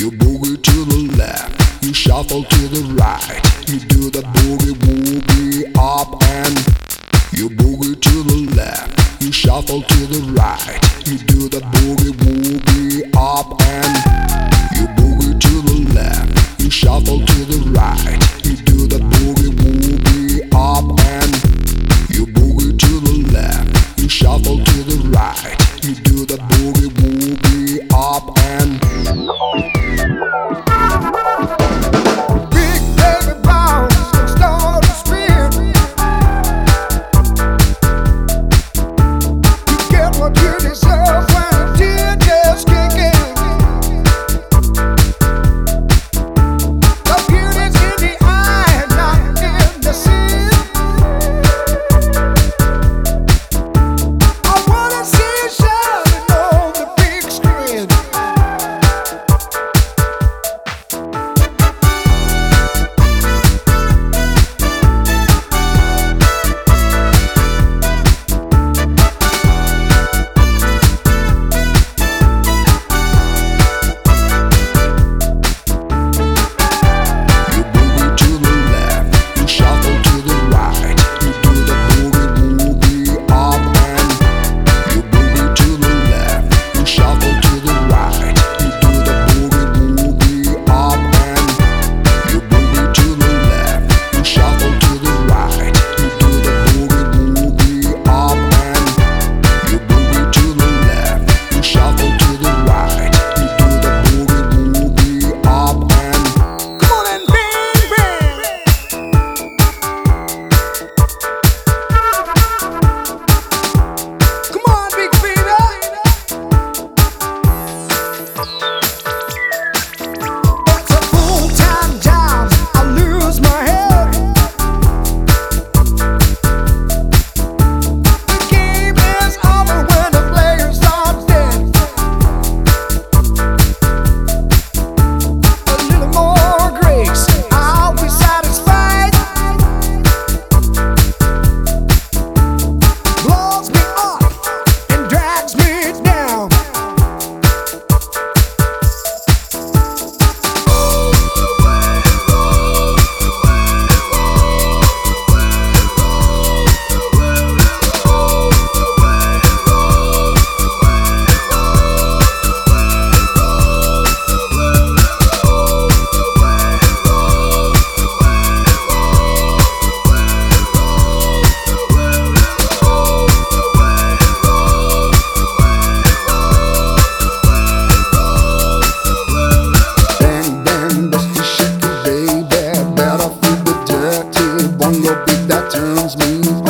You boogie to the left, you shuffle to the right. You do the boogie woogie up and you boogie to the left, you shuffle to the right. You do the boogie woogie up and you boogie to the left, you shuffle to the right. You do the boogie woogie up and you boogie to the left, you shuffle to the right. You do the boogie woogie up and bongo beat that turns me